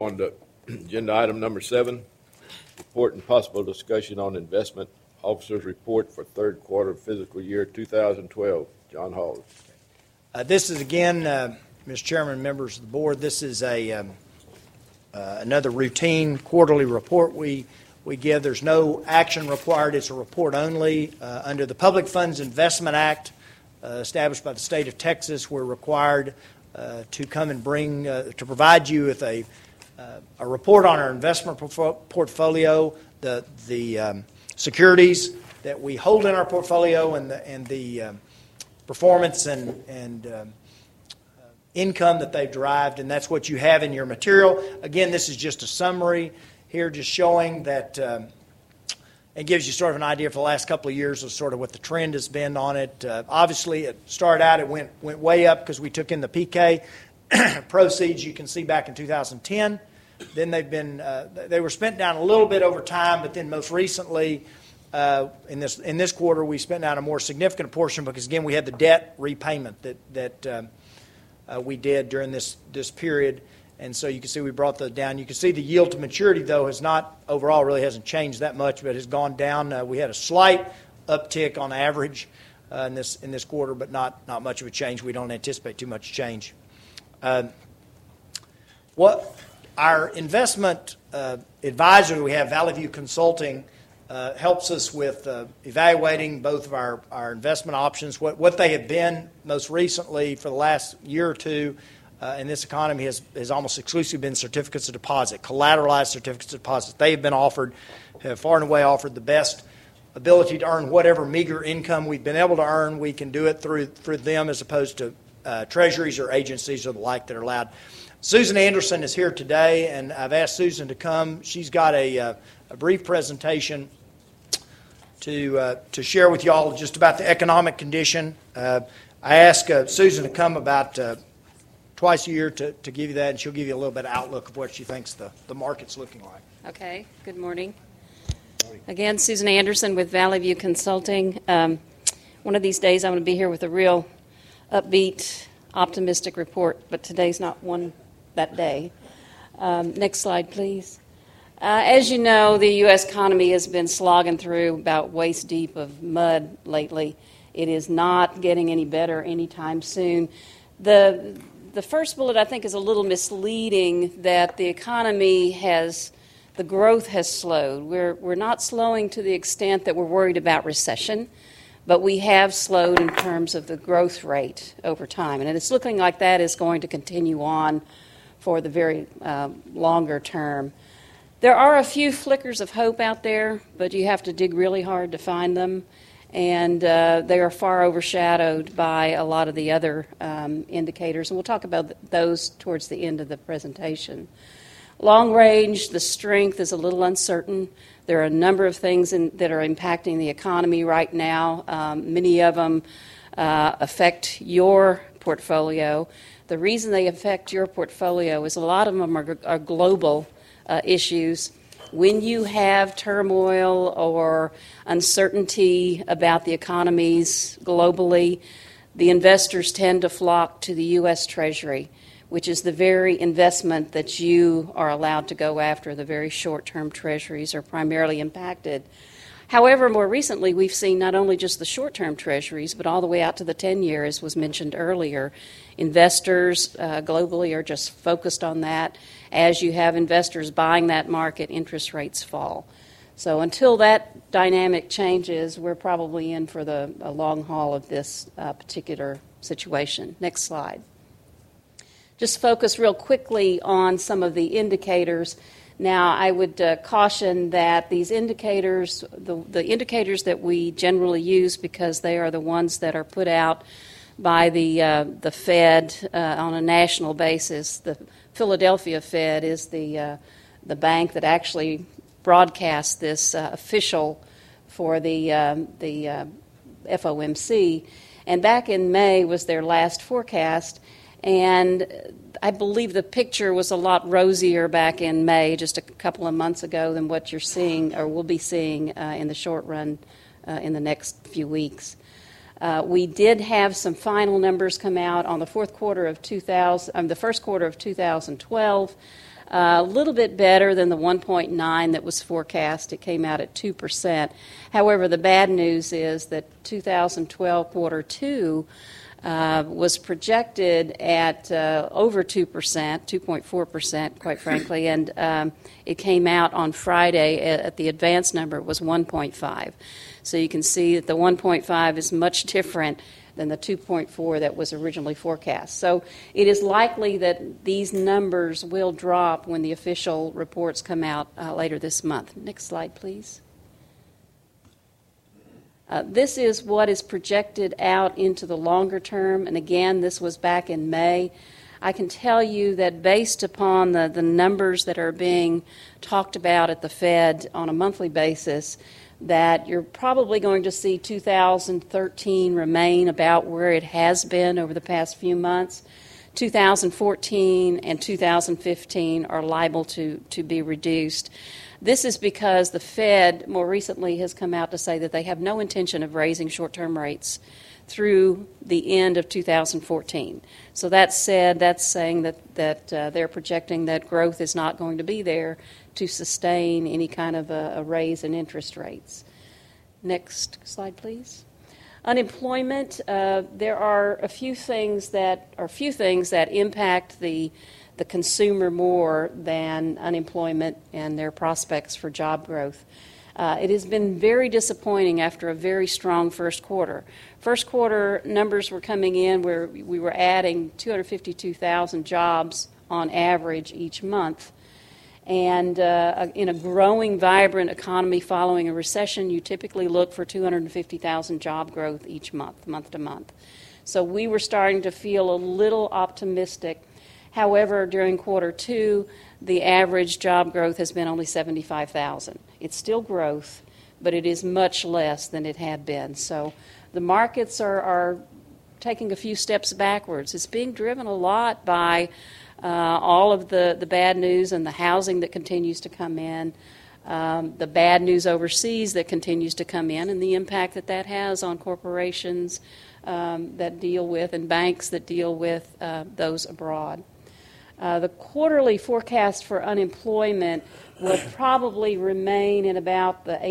On to agenda item number 7, report and possible discussion on investment officer's report for third quarter of fiscal year 2012. John Hall. This is again, Mr. Chairman, members of the board, this is another routine quarterly report we give. There's no action required. It's a report only. Under the Public Funds Investment Act established by the state of Texas, we're required to come and bring, to provide you with a report on our investment portfolio, the securities that we hold in our portfolio, and the performance and income that they've derived, and that's what you have in your material. Again, this is just a summary here, just showing that it gives you sort of an idea for the last couple of years of sort of what the trend has been on it. Obviously, it started out, it went way up because we took in the PK proceeds. You can see back in 2010. Then they were spent down a little bit over time, but then most recently in this quarter we spent down a more significant portion because again we had the debt repayment that we did during this period, and so you can see we brought that down. You can see the yield to maturity though has not overall really hasn't changed that much, but has gone down. We had a slight uptick on average in this quarter, but not much of a change. We don't anticipate too much change. Our investment advisor that we have, Valley View Consulting, helps us with evaluating both of our investment options. What they have been most recently for the last year or two in this economy has almost exclusively been certificates of deposit, collateralized certificates of deposit. They have far and away offered the best ability to earn whatever meager income we've been able to earn. We can do it through them as opposed to treasuries or agencies or the like that are allowed. Susan Anderson is here today, and I've asked Susan to come. She's got a brief presentation to share with you all just about the economic condition. I ask Susan to come about twice a year to give you that, and she'll give you a little bit of outlook of what she thinks the market's looking like. Okay, good morning. Again, Susan Anderson with Valley View Consulting. One of these days I'm going to be here with a real upbeat, optimistic report, but today's not one that day. Next slide, please. As you know, the U.S. economy has been slogging through about waist deep of mud lately. It is not getting any better anytime soon. The first bullet, I think, is a little misleading that the economy the growth has slowed. We're not slowing to the extent that we're worried about recession, but we have slowed in terms of the growth rate over time. And it's looking like that is going to continue on for the very longer term. There are a few flickers of hope out there, but you have to dig really hard to find them. And they are far overshadowed by a lot of the other indicators. And we'll talk about those towards the end of the presentation. Long range, the strength is a little uncertain. There are a number of things that are impacting the economy right now. Many of them affect your portfolio. The reason they affect your portfolio is a lot of them are global issues. When you have turmoil or uncertainty about the economies globally, the investors tend to flock to the U.S. Treasury, which is the very investment that you are allowed to go after. The very short-term treasuries are primarily impacted. However, more recently, we've seen not only just the short-term treasuries, but all the way out to the 10-year, as was mentioned earlier. Investors globally are just focused on that. As you have investors buying that market, interest rates fall. So until that dynamic changes, we're probably in for a long haul of this particular situation. Next slide. Just focus real quickly on some of the indicators. Now, I would caution that these indicators, the indicators that we generally use, because they are the ones that are put out by the Fed on a national basis. The Philadelphia Fed is the bank that actually broadcasts this official for the FOMC. And back in May was their last forecast. And I believe the picture was a lot rosier back in May, just a couple of months ago, than what you're seeing or will be seeing in the short run in the next few weeks. We did have some final numbers come out on the first quarter of 2012. A little bit better than the 1.9 that was forecast. It came out at 2%. However, the bad news is that 2012 quarter 2 was projected at over 2%, 2.4%, quite frankly, and it came out on Friday at the advanced number. It was 1.5. So you can see that the 1.5 is much different than the 2.4 that was originally forecast. So it is likely that these numbers will drop when the official reports come out later this month. Next slide, please. This is what is projected out into the longer term, and again, this was back in May. I can tell you that based upon the numbers that are being talked about at the Fed on a monthly basis, that you're probably going to see 2013 remain about where it has been over the past few months. 2014 and 2015 are liable to be reduced. This is because the Fed more recently has come out to say that they have no intention of raising short-term rates through the end of 2014. So that said, that's saying that they're projecting that growth is not going to be there to sustain any kind of a raise in interest rates. Next slide, please. Unemployment. There are a few things that impact the consumer more than unemployment and their prospects for job growth. It has been very disappointing after a very strong first quarter. First quarter numbers were coming in where we were adding 252,000 jobs on average each month. And in a growing, vibrant economy following a recession, you typically look for 250,000 job growth each month, month to month. So we were starting to feel a little optimistic. However, during quarter 2, the average job growth has been only 75,000. It's still growth, but it is much less than it had been. So the markets are taking a few steps backwards. It's being driven a lot by all of the bad news and the housing that continues to come in, the bad news overseas that continues to come in, and the impact that has on corporations that deal with and banks that deal with those abroad. The quarterly forecast for unemployment will probably remain in about the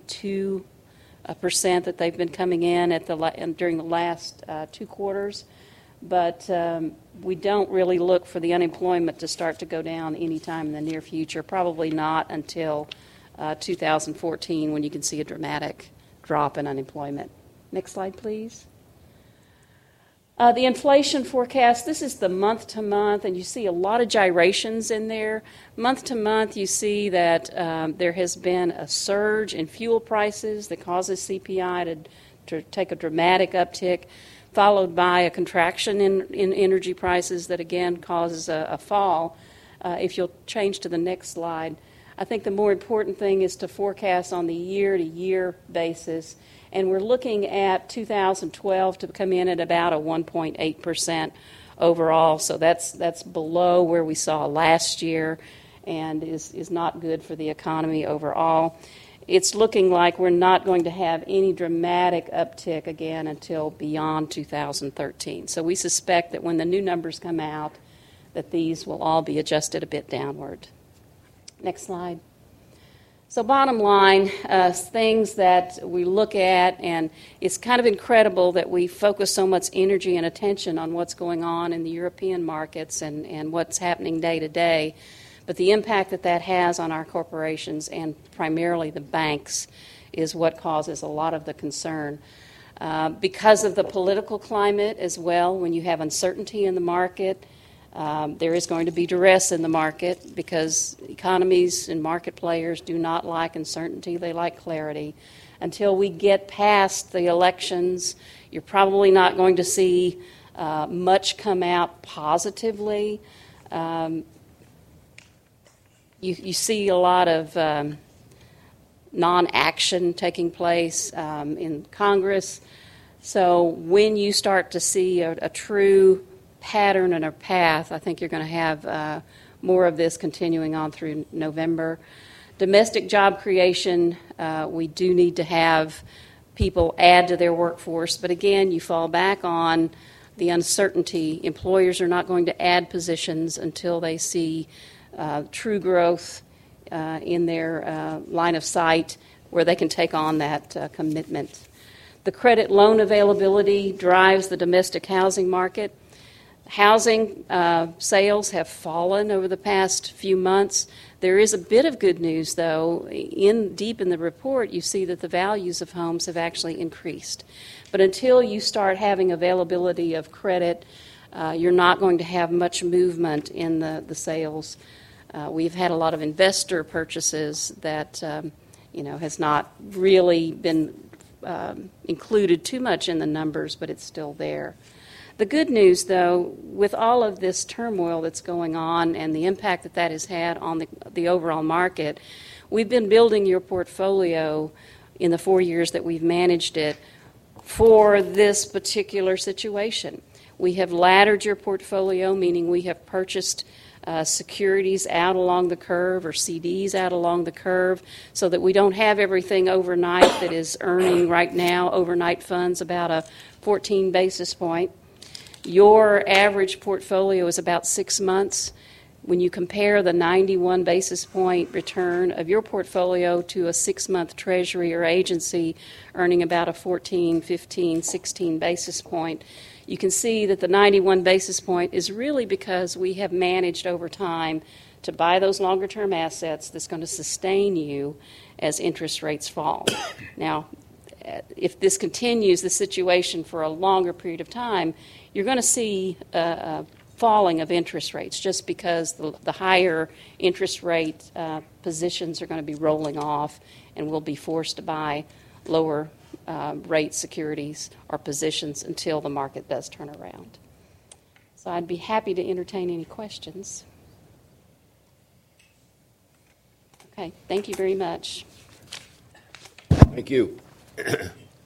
8.2% that they've been coming in during the last 2 quarters. But we don't really look for the unemployment to start to go down anytime in the near future, probably not until 2014 when you can see a dramatic drop in unemployment. Next slide, please. The inflation forecast, this is the month-to-month, and you see a lot of gyrations in there. Month-to-month, you see that there has been a surge in fuel prices that causes CPI to take a dramatic uptick, followed by a contraction in energy prices that, again, causes a fall. If you'll change to the next slide, I think the more important thing is to forecast on the year-to-year basis. And we're looking at 2012 to come in at about a 1.8% overall. So that's below where we saw last year and is not good for the economy overall. It's looking like we're not going to have any dramatic uptick again until beyond 2013. So we suspect that when the new numbers come out, that these will all be adjusted a bit downward. Next slide. So bottom line, things that we look at, and it's kind of incredible that we focus so much energy and attention on what's going on in the European markets and what's happening day to day, but the impact that has on our corporations and primarily the banks is what causes a lot of the concern. Because of the political climate as well, when you have uncertainty in the market, there is going to be duress in the market because economies and market players do not like uncertainty. They like clarity. Until we get past the elections, you're probably not going to see much come out positively. You see a lot of non-action taking place in Congress. So when you start to see a true pattern and a path, I think you're going to have more of this continuing on through November. Domestic job creation, we do need to have people add to their workforce, but again, you fall back on the uncertainty. Employers are not going to add positions until they see true growth in their line of sight where they can take on that commitment. The credit loan availability drives the domestic housing market. Housing sales have fallen over the past few months. There is a bit of good news, though. Deep in the report, you see that the values of homes have actually increased. But until you start having availability of credit, you're not going to have much movement in the sales. We've had a lot of investor purchases that has not really been included too much in the numbers, but it's still there. The good news, though, with all of this turmoil that's going on and the impact that that has had on the overall market, we've been building your portfolio in the 4 years that we've managed it for this particular situation. We have laddered your portfolio, meaning we have purchased securities out along the curve or CDs out along the curve so that we don't have everything overnight that is earning right now overnight funds about a 14 basis point. Your average portfolio is about 6 months. When you compare the 91 basis point return of your portfolio to a 6-month treasury or agency earning about a 14, 15, 16 basis point, you can see that the 91 basis point is really because we have managed over time to buy those longer-term assets that's going to sustain you as interest rates fall. Now, if this continues, the situation for a longer period of time, you're going to see a falling of interest rates just because the higher interest rate positions are going to be rolling off and we'll be forced to buy lower rate securities or positions until the market does turn around. So I'd be happy to entertain any questions. Okay, thank you very much. Thank you.